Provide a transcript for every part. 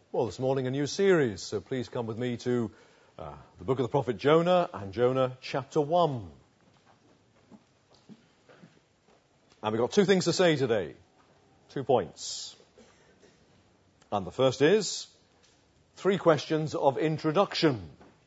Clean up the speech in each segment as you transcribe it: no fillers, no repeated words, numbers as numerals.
Well, this morning a new series, so please come with me to the book of the prophet Jonah and Jonah chapter 1. And we've got two things to say today, 2 points. And the first is 3 questions of introduction.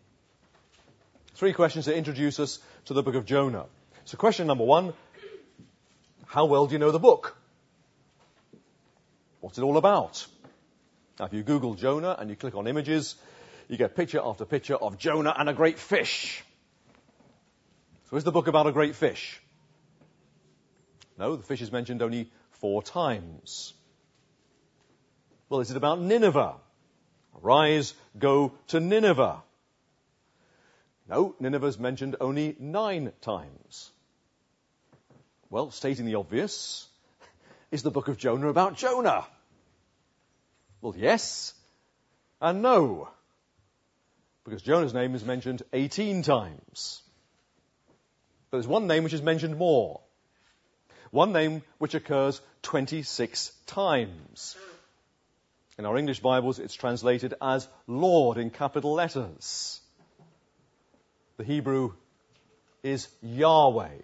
3 questions that introduce us to the book of Jonah. So question number 1, how well do you know the book? What's it all about? Now, if you Google Jonah and you click on images, you get picture after picture of Jonah and a great fish. So is the book about a great fish? No, the fish is mentioned only 4 times. Well, is it about Nineveh? Arise, go to Nineveh. No, Nineveh is mentioned only 9 times. Well, stating the obvious, is the book of Jonah about Jonah? Well, yes and no, because Jonah's name is mentioned 18 times. But there's one name which is mentioned more. One name which occurs 26 times. In our English Bibles, it's translated as Lord in capital letters. The Hebrew is Yahweh.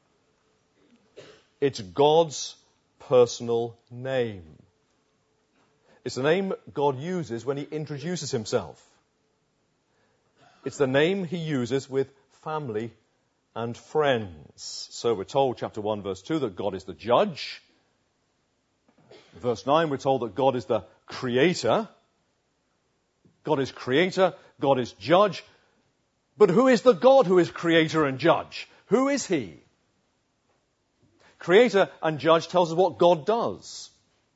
It's God's personal name. It's the name God uses when he introduces himself. It's the name he uses with family and friends. So we're told, chapter 1, verse 2, that God is the judge. Verse 9, we're told that God is the creator. God is creator, God is judge. But who is the God who is creator and judge? Who is he? Creator and judge tells us what God does.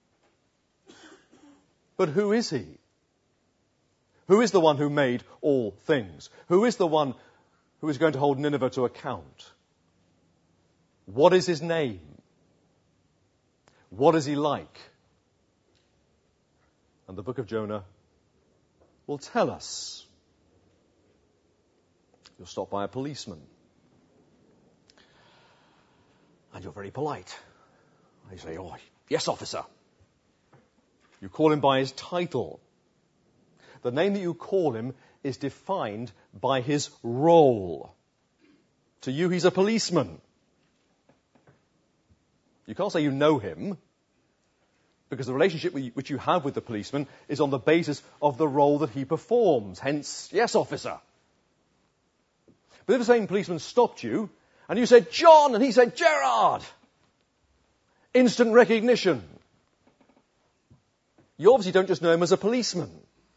But who is he? Who is the one who made all things? Who is the one who is going to hold Nineveh to account? What is his name? What is he like? And the book of Jonah will tell us. You'll stop by a policeman. And you're very polite. And you say, "Oh, yes, officer." You call him by his title. The name that you call him is defined by his role. To you, he's a policeman. You can't say you know him, because the relationship which you have with the policeman is on the basis of the role that he performs. Hence, yes, officer. But if the same policeman stopped you, and you said, "John," and he said, "Gerard," instant recognition. You obviously don't just know him as a policeman.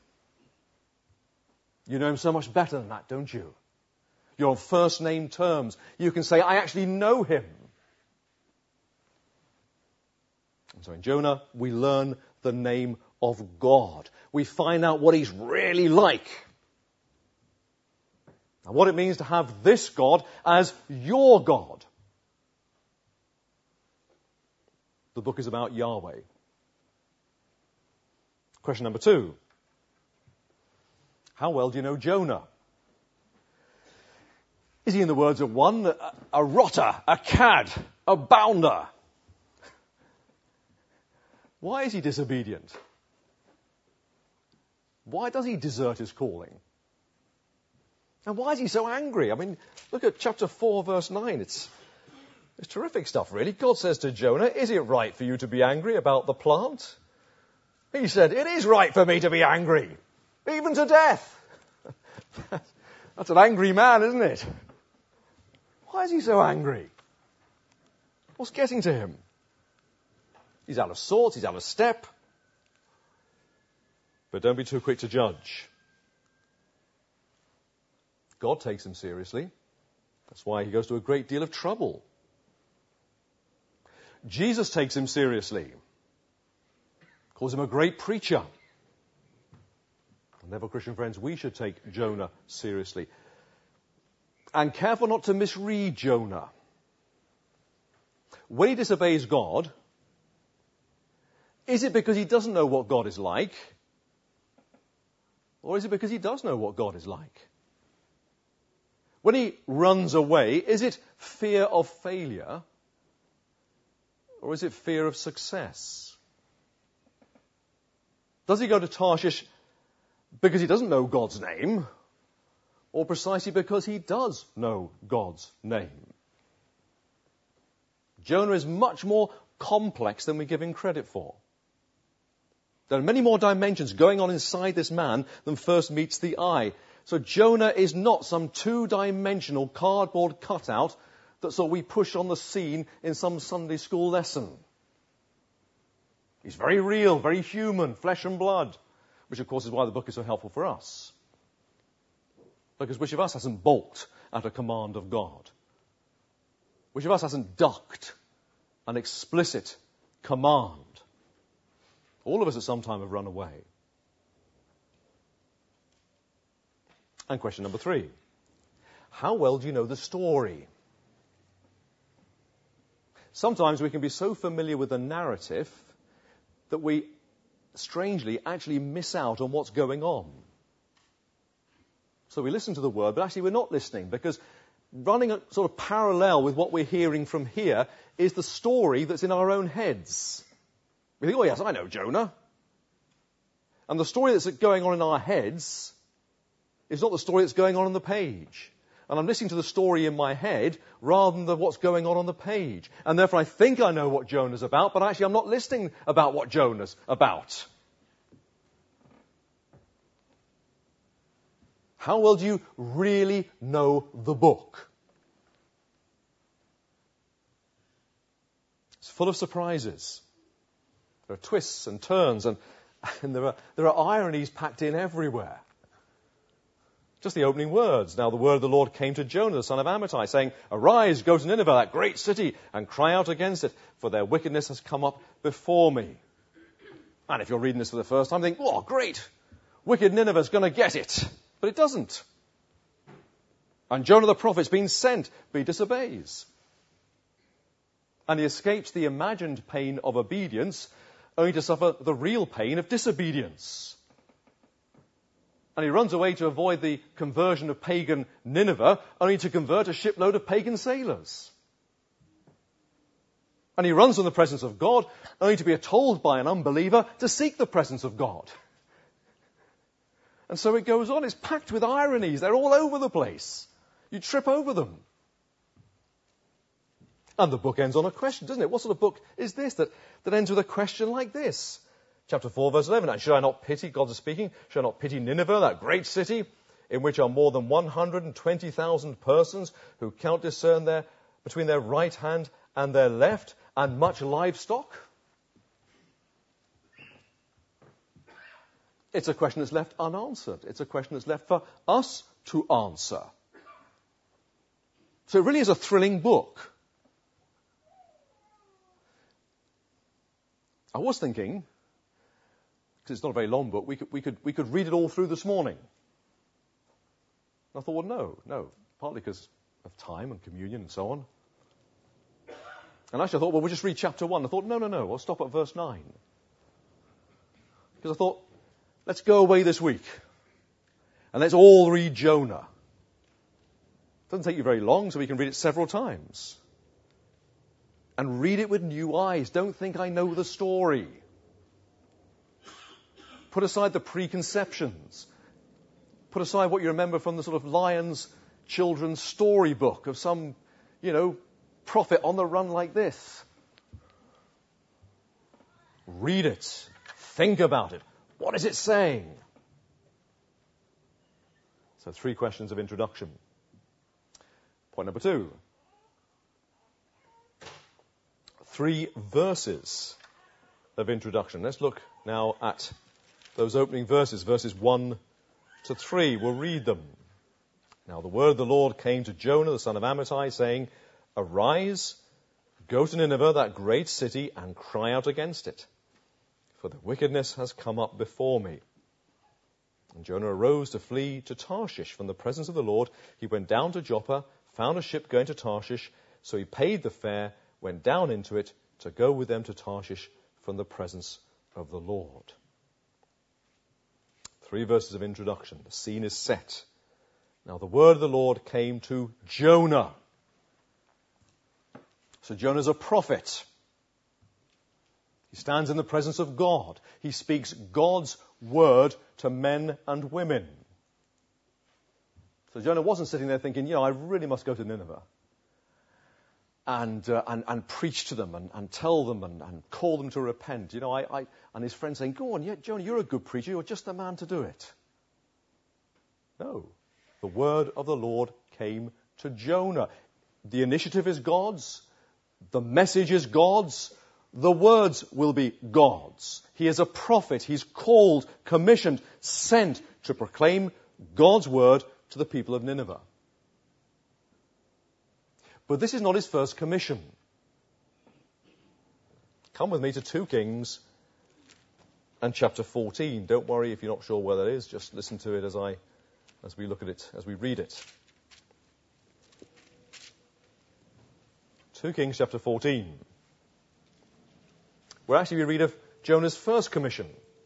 You know him so much better than that, don't you? You're on first name terms. You can say, "I actually know him." And so in Jonah, we learn the name of God. We find out what he's really like. And what it means to have this God as your God. The book is about Yahweh. Question number 2. How well do you know Jonah? Is he, in the words of one, a rotter, a cad, a bounder? Why is he disobedient? Why does he desert his calling? And why is he so angry? I mean, look at chapter 4, verse 9. It's terrific stuff, really. God says to Jonah, "Is it right for you to be angry about the plant?" He said, "It is right for me to be angry, even to death." That's an angry man, isn't it? Why is he so angry? What's getting to him? He's out of sorts, he's out of step. But don't be too quick to judge. God takes him seriously. That's why he goes to a great deal of trouble. Jesus takes him seriously. Calls him a great preacher. And therefore, Christian friends, we should take Jonah seriously. And careful not to misread Jonah. When he disobeys God, is it because he doesn't know what God is like? Or is it because he does know what God is like? When he runs away, is it fear of failure? Or is it fear of success? Does he go to Tarshish because he doesn't know God's name, or precisely because he does know God's name? Jonah is much more complex than we give him credit for. There are many more dimensions going on inside this man than first meets the eye. So Jonah is not some two-dimensional cardboard cutout that we push on the scene in some Sunday school lesson. He's very real, very human, flesh and blood, which of course is why the book is so helpful for us. Because which of us hasn't balked at a command of God? Which of us hasn't ducked an explicit command? All of us at some time have run away. And question number 3. How well do you know the story? Sometimes we can be so familiar with the narrative that we, strangely, actually miss out on what's going on. So we listen to the word, but actually we're not listening, because running a sort of parallel with what we're hearing from here is the story that's in our own heads. We think, oh yes, I know Jonah. And the story that's going on in our heads is not the story that's going on the page. And I'm listening to the story in my head rather than what's going on the page. And therefore I think I know what Jonah's about, but actually I'm not listening about what Jonah's about. How well do you really know the book? It's full of surprises. There are twists and turns, and there are ironies packed in everywhere. Just the opening words. Now the word of the Lord came to Jonah, the son of Amittai, saying, "Arise, go to Nineveh, that great city, and cry out against it, for their wickedness has come up before me." And if you're reading this for the first time, think, "Oh, great! Wicked Nineveh's going to get it." But it doesn't. And Jonah the prophet's been sent, but he disobeys. And he escapes the imagined pain of obedience, only to suffer the real pain of disobedience. And he runs away to avoid the conversion of pagan Nineveh, only to convert a shipload of pagan sailors. And he runs from the presence of God, only to be told by an unbeliever to seek the presence of God. And so it goes on. It's packed with ironies. They're all over the place. You trip over them. And the book ends on a question, doesn't it? What sort of book is this that ends with a question like this? Chapter 4, verse 11. And should I not pity, God is speaking, should I not pity Nineveh, that great city, in which are more than 120,000 persons who cannot discern between their right hand and their left, and much livestock? It's a question that's left unanswered. It's a question that's left for us to answer. So it really is a thrilling book. I was thinking, because it's not a very long book, we could read it all through this morning. And I thought, well, no, partly because of time and communion and so on. And actually I thought, well, we'll just read chapter 1. I thought, no, I'll stop at verse 9. Because I thought, let's go away this week and let's all read Jonah. It doesn't take you very long, so we can read it several times. And read it with new eyes. Don't think I know the story. Put aside the preconceptions. Put aside what you remember from the sort of Lions children's storybook of some, prophet on the run like this. Read it. Think about it. What is it saying? So 3 questions of introduction. Point number 2. 3 verses of introduction. Let's look now at those opening verses 1 to 3. We'll read them. Now the word of the Lord came to Jonah, the son of Amittai, saying, "Arise, go to Nineveh, that great city, and cry out against it, for the wickedness has come up before me." And Jonah arose to flee to Tarshish from the presence of the Lord. He went down to Joppa, found a ship going to Tarshish, so he paid the fare, went down into it to go with them to Tarshish from the presence of the Lord. 3 verses of introduction. The scene is set. Now the word of the Lord came to Jonah. So Jonah's a prophet. He stands in the presence of God. He speaks God's word to men and women. So Jonah wasn't sitting there thinking, I really must go to Nineveh and preach to them and tell them and call them to repent. And his friends saying, go on, Jonah, you're a good preacher. You're just the man to do it. No. The word of the Lord came to Jonah. The initiative is God's. The message is God's. The words will be God's. He is a prophet. He's called, commissioned, sent to proclaim God's word to the people of Nineveh. But this is not his first commission. Come with me to 2 Kings and chapter 14. Don't worry if you're not sure where that is. Just listen to it as we look at it, as we read it. 2 Kings chapter 14. Where actually we read of Jonah's first commission.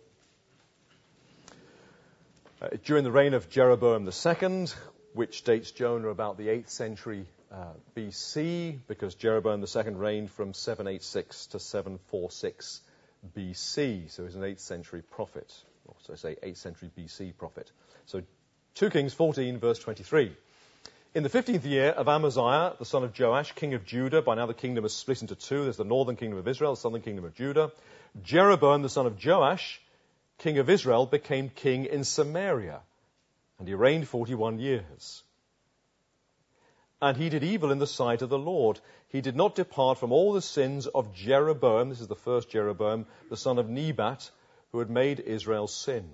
During the reign of Jeroboam II, which dates Jonah about the 8th century BC, because Jeroboam II reigned from 786 to 746 BC. So he's an 8th century prophet. Or so I say 8th century BC prophet. So 2 Kings 14, verse 23. In the 15th year of Amaziah, the son of Joash, king of Judah, by now the kingdom is split into two. There's the northern kingdom of Israel, the southern kingdom of Judah. Jeroboam, the son of Joash, king of Israel, became king in Samaria, and he reigned 41 years. And he did evil in the sight of the Lord. He did not depart from all the sins of Jeroboam, this is the first Jeroboam, the son of Nebat, who had made Israel sin.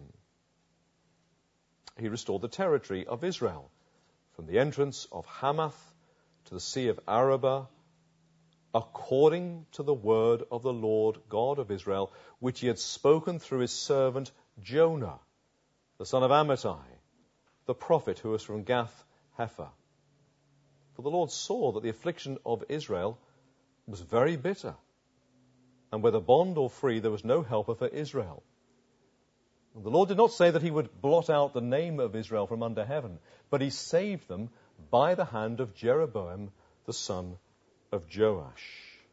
He restored the territory of Israel, from the entrance of Hamath to the sea of Arabah, according to the word of the Lord God of Israel, which he had spoken through his servant Jonah, the son of Amittai, the prophet who was from Gath-hepher. For the Lord saw that the affliction of Israel was very bitter, and whether bond or free, there was no helper for Israel. And the Lord did not say that he would blot out the name of Israel from under heaven, but he saved them by the hand of Jeroboam, the son of Joash.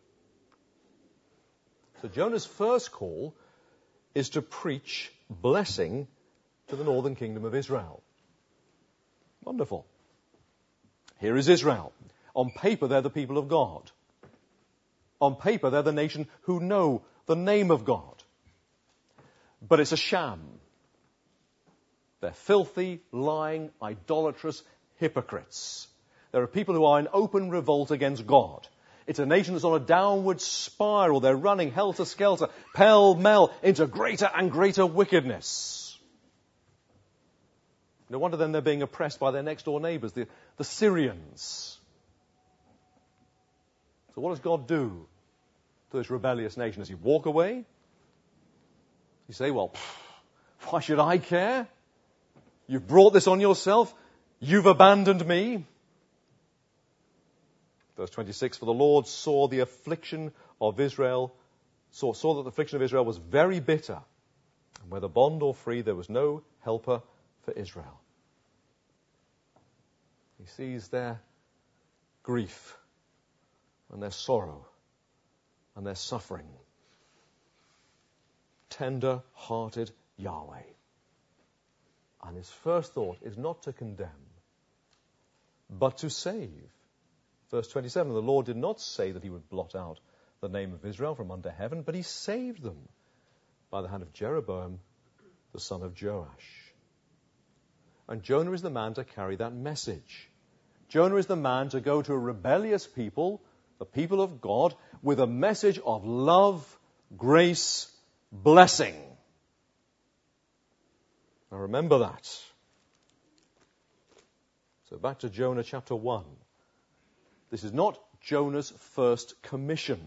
So Jonah's first call is to preach blessing to the northern kingdom of Israel. Wonderful. Here is Israel. On paper, they're the people of God. On paper, they're the nation who know the name of God. But it's a sham. They're filthy, lying, idolatrous hypocrites. There are people who are in open revolt against God. It's a nation that's on a downward spiral. They're running helter-skelter, pell-mell, into greater and greater wickedness. No wonder then they're being oppressed by their next-door neighbours, the Syrians. So what does God do to this rebellious nation? Does he walk away? You say, well, why should I care? You've brought this on yourself. You've abandoned me. Verse 26, for the Lord saw the affliction of Israel, saw that the affliction of Israel was very bitter, and whether bond or free, there was no helper for Israel. He sees their grief and their sorrow and their suffering. Tender-hearted Yahweh. And his first thought is not to condemn, but to save. Verse 27, the Lord did not say that he would blot out the name of Israel from under heaven, but he saved them by the hand of Jeroboam, the son of Joash. And Jonah is the man to carry that message. Jonah is the man to go to a rebellious people, the people of God, with a message of love, grace, blessing. Now remember that. So back to Jonah chapter 1. This is not Jonah's first commission.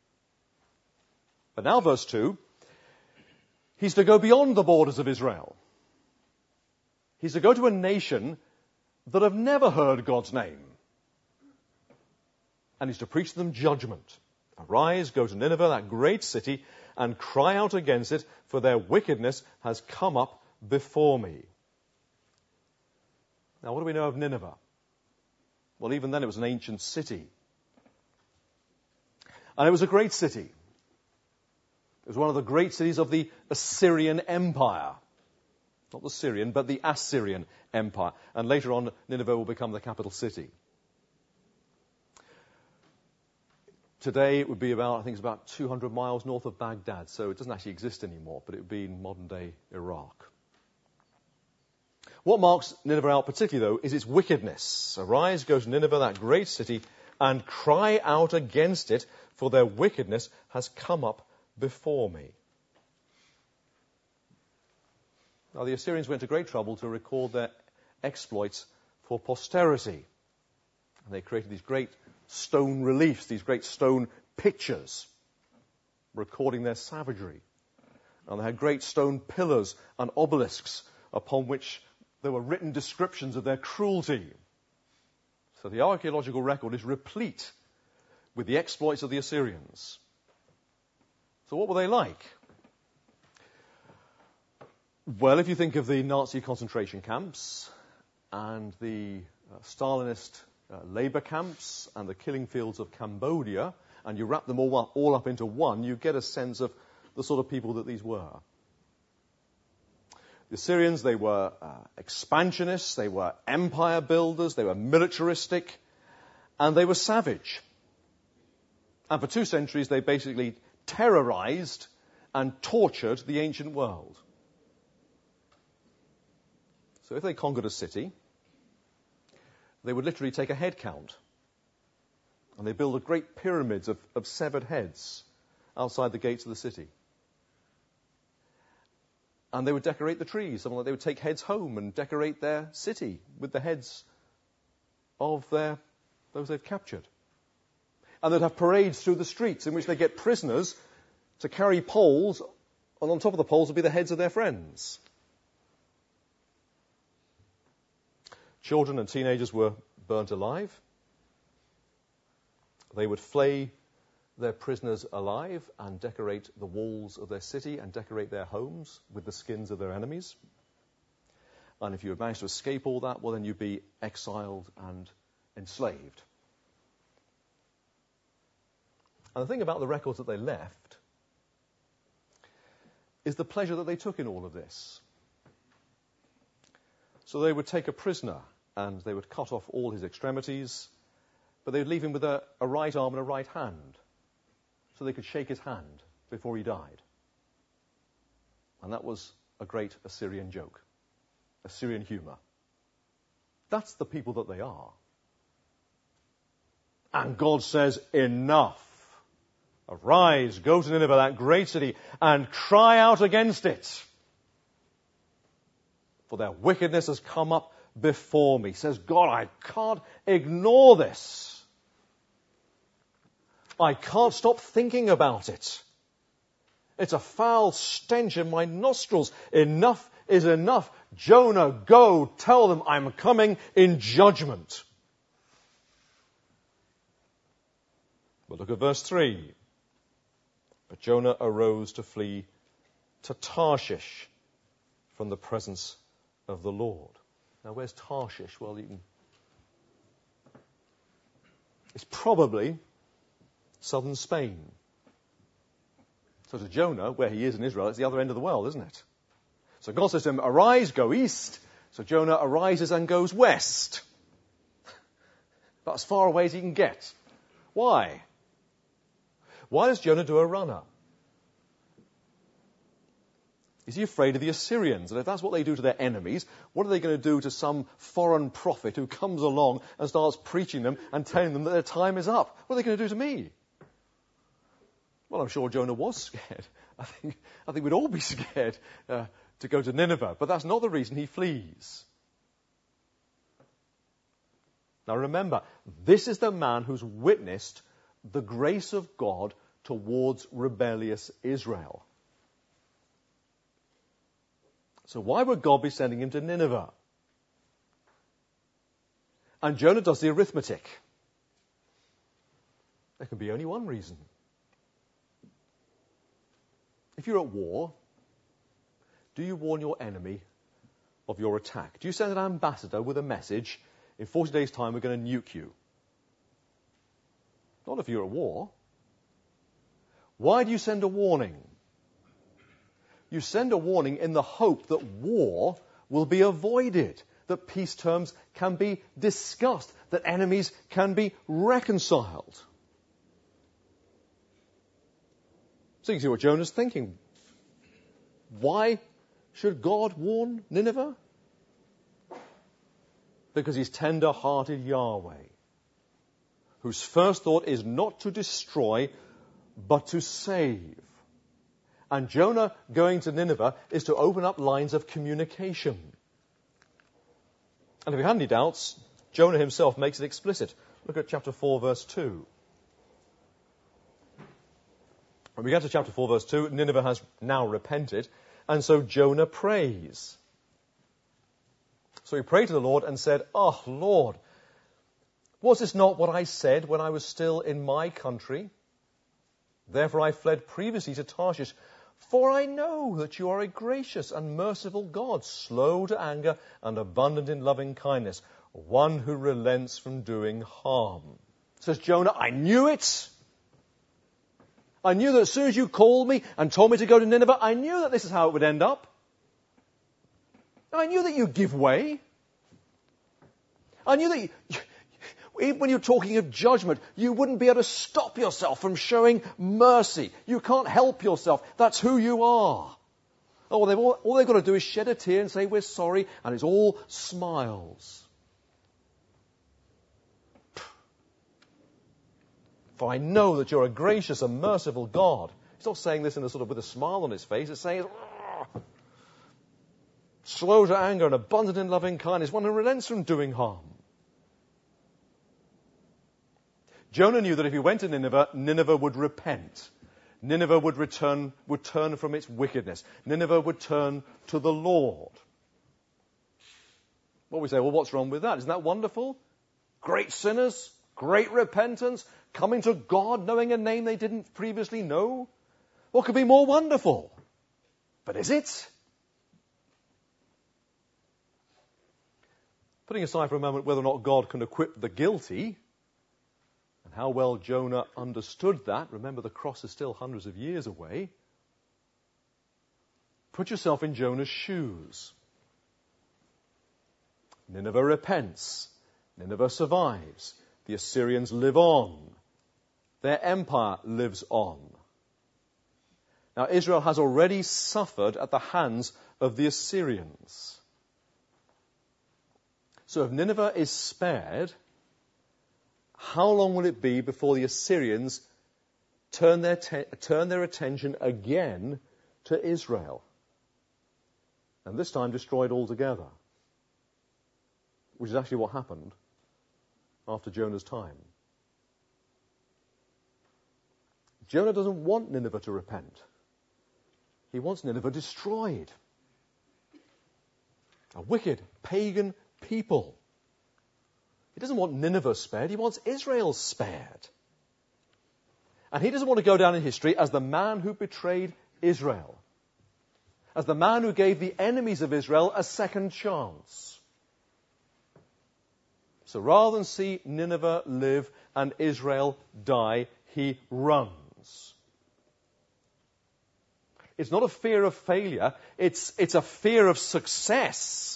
But now verse 2, he's to go beyond the borders of Israel. He's to go to a nation that have never heard God's name. And he's to preach to them judgment. Arise, go to Nineveh, that great city, and cry out against it, for their wickedness has come up before me. Now, what do we know of Nineveh? Well, even then it was an ancient city. And it was a great city. It was one of the great cities of the Assyrian Empire. Not the Syrian, but the Assyrian Empire. And later on, Nineveh will become the capital city. Today, it would be about, I think it's about 200 miles north of Baghdad. So it doesn't actually exist anymore, but it would be in modern-day Iraq. What marks Nineveh out particularly, though, is its wickedness. Arise, go to Nineveh, that great city, and cry out against it, for their wickedness has come up before me. Now, the Assyrians went to great trouble to record their exploits for posterity. And they created these great stone reliefs, these great stone pictures, recording their savagery. And they had great stone pillars and obelisks upon which there were written descriptions of their cruelty. So the archaeological record is replete with the exploits of the Assyrians. So what were they like? Well, if you think of the Nazi concentration camps and the Stalinist labor camps and the killing fields of Cambodia, and you wrap them all up into one, you get a sense of the sort of people that these were. The Assyrians, they were expansionists, they were empire builders, they were militaristic, and they were savage. And for 2 centuries, they basically terrorized and tortured the ancient world. So if they conquered a city, they would literally take a head count. And they build great pyramids of severed heads outside the gates of the city. And they would decorate the trees. Something like they would take heads home and decorate their city with the heads of those they've captured. And they'd have parades through the streets in which they get prisoners to carry poles, and on top of the poles would be the heads of their friends. Children and teenagers were burnt alive. They would flay their prisoners alive and decorate the walls of their city and decorate their homes with the skins of their enemies. And if you had managed to escape all that, well, then you'd be exiled and enslaved. And the thing about the records that they left is the pleasure that they took in all of this. So they would take a prisoner and they would cut off all his extremities, but they would leave him with a right arm and a right hand so they could shake his hand before he died. And that was a great Assyrian joke, Assyrian humor. That's the people that they are. And God says, enough. Arise, go to Nineveh, that great city, and cry out against it. For their wickedness has come up before me. Says God, I can't ignore this. I can't stop thinking about it. It's a foul stench in my nostrils. Enough is enough. Jonah, go, tell them I'm coming in judgment. But look at verse 3. But Jonah arose to flee to Tarshish from the presence of the Lord. Now, where's Tarshish? Well, it's probably southern Spain. So to Jonah, where he is in Israel, it's the other end of the world, isn't it? So God says to him, arise, go east. So Jonah arises and goes west. About as far away as he can get. Why? Why does Jonah do a runner? Is he afraid of the Assyrians? And if that's what they do to their enemies, what are they going to do to some foreign prophet who comes along and starts preaching them and telling them that their time is up? What are they going to do to me? Well, I'm sure Jonah was scared. I think we'd all be scared to go to Nineveh. But that's not the reason he flees. Now remember, this is the man who's witnessed the grace of God towards rebellious Israel. So why would God be sending him to Nineveh? And Jonah does the arithmetic. There can be only one reason. If you're at war, do you warn your enemy of your attack? Do you send an ambassador with a message, in 40 days' time we're going to nuke you? Not if you're at war. Why do you send a warning? You send a warning in the hope that war will be avoided, that peace terms can be discussed, that enemies can be reconciled. So you can see what Jonah's thinking. Why should God warn Nineveh? Because he's tender-hearted Yahweh, whose first thought is not to destroy, but to save. And Jonah going to Nineveh is to open up lines of communication. And if you had any doubts, Jonah himself makes it explicit. Look at chapter 4, verse 2. When we get to chapter 4, verse 2, Nineveh has now repented, and so Jonah prays. So he prayed to the Lord and said, "Oh, Lord, was this not what I said when I was still in my country? Therefore I fled previously to Tarshish, for I know that you are a gracious and merciful God, slow to anger and abundant in loving kindness, one who relents from doing harm." Says Jonah, I knew it. I knew that as soon as you called me and told me to go to Nineveh, I knew that this is how it would end up. I knew that you'd give way. I knew that even when you're talking of judgment, you wouldn't be able to stop yourself from showing mercy. You can't help yourself. That's who you are. All they've got to do is shed a tear and say, we're sorry, and it's all smiles. For I know that you're a gracious and merciful God. He's not saying this in a sort of with a smile on his face. It's saying, slow to anger and abundant in loving kindness, one who relents from doing harm. Jonah knew that if he went to Nineveh, Nineveh would repent. Nineveh would turn from its wickedness. Nineveh would turn to the Lord. Well, we say, well, what's wrong with that? Isn't that wonderful? Great sinners, great repentance, coming to God, knowing a name they didn't previously know. What could be more wonderful? But is it? Putting aside for a moment whether or not God can equip the guilty, and how well Jonah understood that. Remember, the cross is still hundreds of years away. Put yourself in Jonah's shoes. Nineveh repents. Nineveh survives. The Assyrians live on. Their empire lives on. Now, Israel has already suffered at the hands of the Assyrians. So if Nineveh is spared, how long will it be before the Assyrians turn their attention again to Israel? And this time destroyed altogether. Which is actually what happened after Jonah's time. Jonah doesn't want Nineveh to repent. He wants Nineveh destroyed. A wicked, pagan people. He doesn't want Nineveh spared, he wants Israel spared. And he doesn't want to go down in history as the man who betrayed Israel, as the man who gave the enemies of Israel a second chance. So rather than see Nineveh live and Israel die, he runs. It's not a fear of failure, it's a fear of success.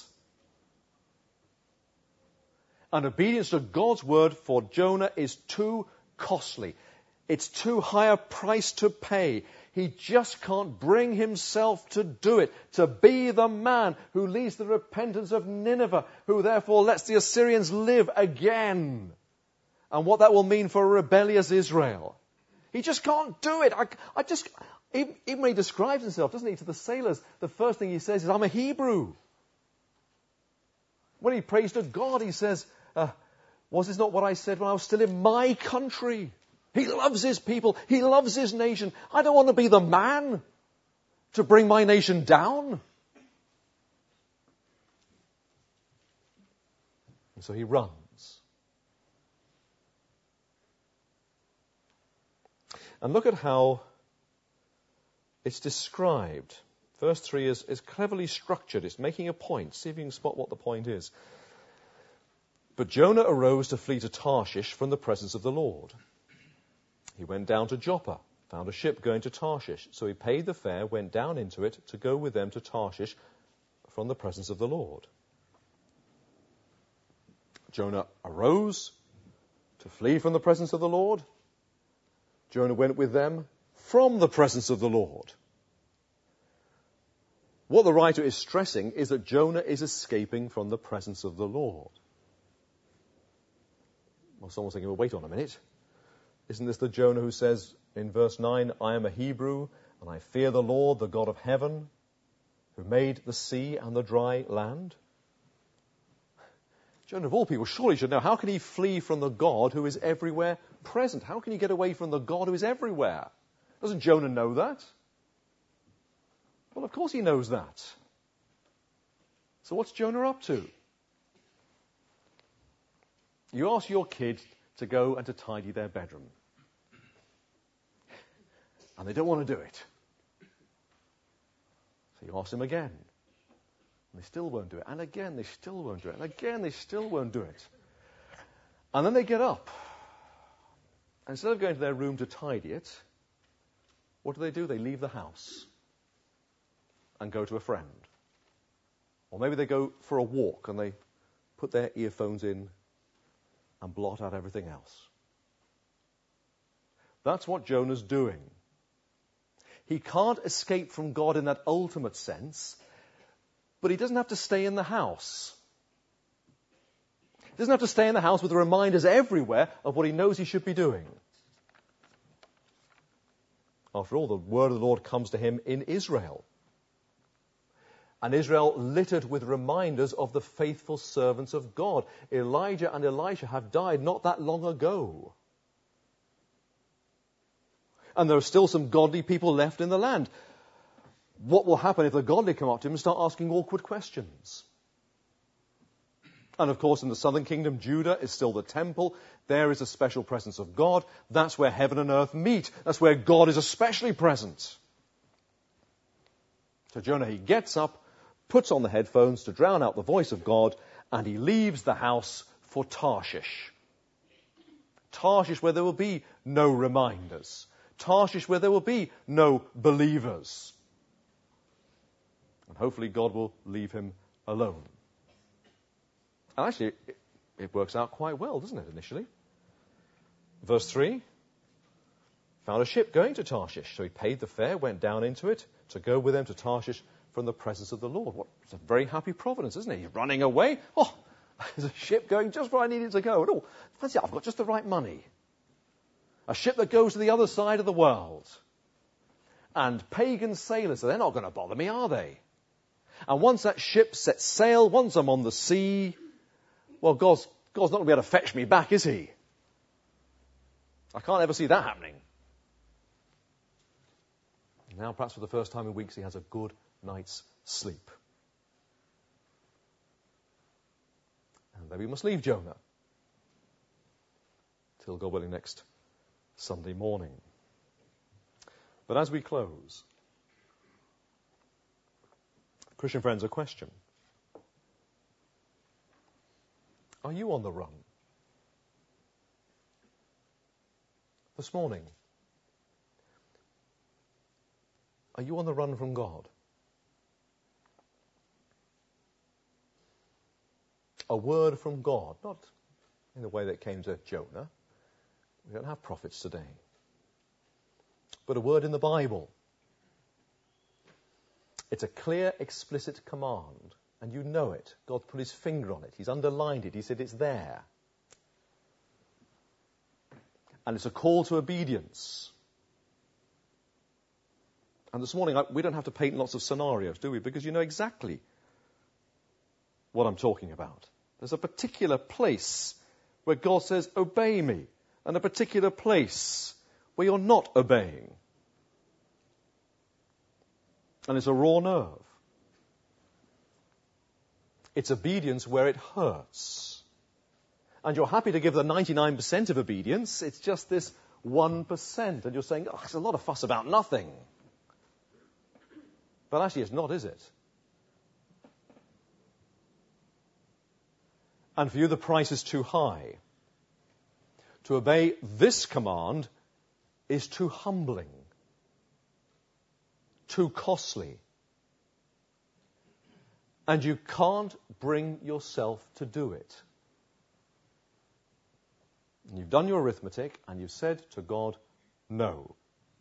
And obedience to God's word for Jonah is too costly. It's too high a price to pay. He just can't bring himself to do it, to be the man who leads the repentance of Nineveh, who therefore lets the Assyrians live again. And what that will mean for a rebellious Israel. He just can't do it. Even when he describes himself, doesn't he, to the sailors, the first thing he says is, I'm a Hebrew. When he prays to God, he says, was this not what I said when I was still in my country? He loves his people. He loves his nation. I don't want to be the man to bring my nation down. And so he runs. And look at how it's described. Verse 3 is cleverly structured. It's making a point. See if you can spot what the point is. But Jonah arose to flee to Tarshish from the presence of the Lord. He went down to Joppa, found a ship going to Tarshish. So he paid the fare, went down into it to go with them to Tarshish from the presence of the Lord. Jonah arose to flee from the presence of the Lord. Jonah went with them from the presence of the Lord. What the writer is stressing is that Jonah is escaping from the presence of the Lord. Well, someone's thinking, well, wait on a minute. Isn't this the Jonah who says in verse 9, I am a Hebrew, and I fear the Lord, the God of heaven, who made the sea and the dry land? Jonah, of all people, surely should know, how can he flee from the God who is everywhere present? How can he get away from the God who is everywhere? Doesn't Jonah know that? Well, of course he knows that. So what's Jonah up to? You ask your kid to go and to tidy their bedroom. And they don't want to do it. So you ask them again. And they still won't do it. And again, they still won't do it. And again, they still won't do it. And then they get up. And instead of going to their room to tidy it, what do? They leave the house and go to a friend. Or maybe they go for a walk and they put their earphones in and blot out everything else. That's what Jonah's doing. He can't escape from God in that ultimate sense, but he doesn't have to stay in the house. He doesn't have to stay in the house with reminders everywhere of what he knows he should be doing. After all, the word of the Lord comes to him in Israel. And Israel littered with reminders of the faithful servants of God. Elijah and Elisha have died not that long ago. And there are still some godly people left in the land. What will happen if the godly come up to him and start asking awkward questions? And of course, in the southern kingdom, Judah is still the temple. There is a special presence of God. That's where heaven and earth meet. That's where God is especially present. So Jonah, he gets up, puts on the headphones to drown out the voice of God, and he leaves the house for Tarshish. Tarshish, where there will be no reminders. Tarshish, where there will be no believers. And hopefully God will leave him alone. And actually, it works out quite well, doesn't it, initially? Verse 3, found a ship going to Tarshish. So he paid the fare, went down into it to go with them to Tarshish from the presence of the Lord. It's a very happy providence, isn't it? He's running away. Oh, there's a ship going just where I need it to go. And oh, fancy, I've got just the right money. A ship that goes to the other side of the world. And pagan sailors, so they're not going to bother me, are they? And once that ship sets sail, once I'm on the sea, well, God's not going to be able to fetch me back, is he? I can't ever see that happening. Now, perhaps for the first time in weeks, he has a good night's sleep. And then we must leave Jonah till, God willing, next Sunday morning. But as we close, Christian friends, a question. Are you on the run? This morning, are you on the run from God? A word from God, not in the way that came to Jonah. We don't have prophets today. But a word in the Bible. It's a clear, explicit command. And you know it. God put his finger on it. He's underlined it. He said it's there. And it's a call to obedience. And this morning, we don't have to paint lots of scenarios, do we? Because you know exactly what I'm talking about. There's a particular place where God says, obey me. And a particular place where you're not obeying. And it's a raw nerve. It's obedience where it hurts. And you're happy to give the 99% of obedience. It's just this 1%. And you're saying, oh, it's a lot of fuss about nothing. But actually it's not, is it? And for you the price is too high. To obey this command is too humbling. Too costly. And you can't bring yourself to do it. And you've done your arithmetic and you've said to God, no.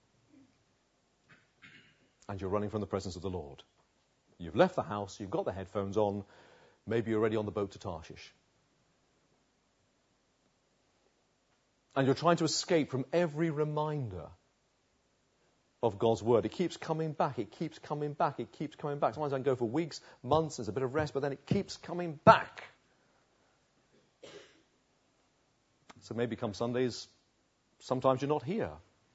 And you're running from the presence of the Lord. You've left the house, you've got the headphones on, maybe you're already on the boat to Tarshish. And you're trying to escape from every reminder of God's word. It keeps coming back, it keeps coming back, it keeps coming back. Sometimes I can go for weeks, months, there's a bit of rest, but then it keeps coming back. So maybe come Sundays, sometimes you're not here.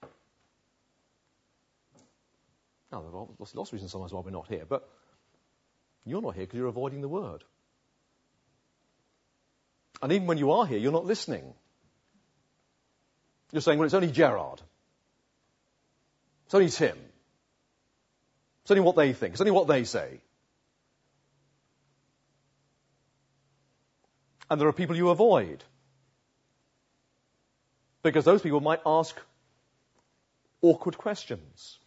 Now, there are lots of reasons sometimes why we're not here, but you're not here because you're avoiding the word. And even when you are here, you're not listening. You're saying, well, it's only Gerard. It's only Tim. It's only what they think. It's only what they say. And there are people you avoid. Because those people might ask awkward questions.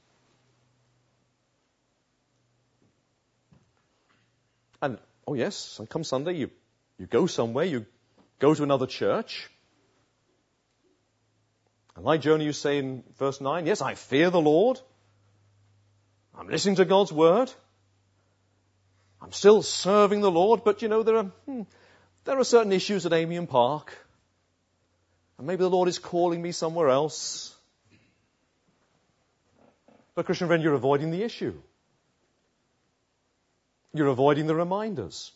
And, oh yes, come Sunday, you go somewhere, you go to another church. And like Jonah, you say in verse 9, yes, I fear the Lord. I'm listening to God's word. I'm still serving the Lord, but there are certain issues at Amiens Park. And maybe the Lord is calling me somewhere else. But Christian friend, you're avoiding the issue. You're avoiding the reminders.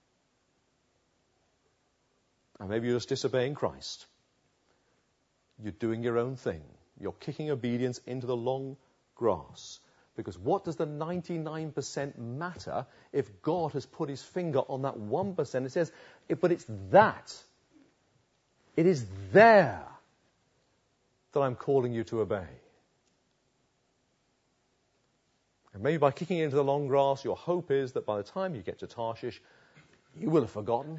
And maybe you're just disobeying Christ. You're doing your own thing. You're kicking obedience into the long grass. Because what does the 99% matter if God has put his finger on that 1%? It says, but it's that. It is there that I'm calling you to obey. And maybe by kicking into the long grass, your hope is that by the time you get to Tarshish, you will have forgotten.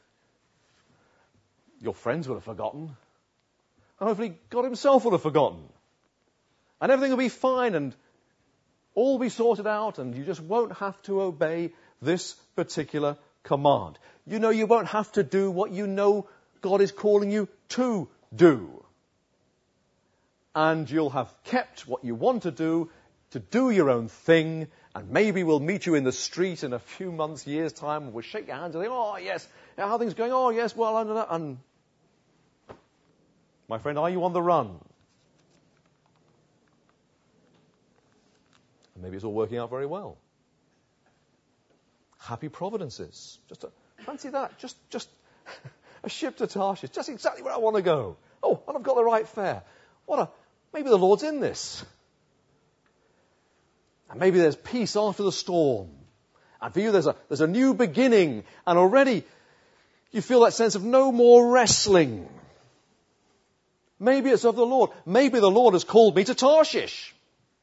Your friends will have forgotten. And hopefully God himself will have forgotten. And everything will be fine and all will be sorted out and you just won't have to obey this particular command. You know you won't have to do what you know God is calling you to do. And you'll have kept what you want to do your own thing, and maybe we'll meet you in the street in a few months, years' time, and we'll shake your hands and think, oh, yes, how are things going? Oh, yes, well, and my friend, are you on the run? And maybe it's all working out very well. Happy providences. Fancy that. Just a ship to Tarshish. Just exactly where I want to go. Oh, and I've got the right fare. Maybe the Lord's in this. And maybe there's peace after the storm. And for you there's a new beginning. And already you feel that sense of no more wrestling. Maybe it's of the Lord. Maybe the Lord has called me to Tarshish.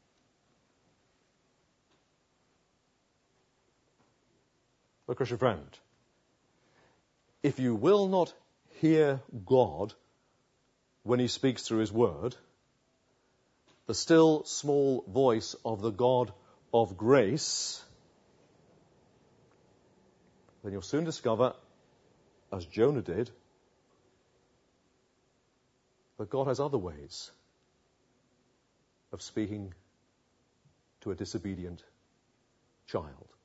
But Christian friend, if you will not hear God when he speaks through his word, the still small voice of the God of grace, then you'll soon discover, as Jonah did, that God has other ways of speaking to a disobedient child.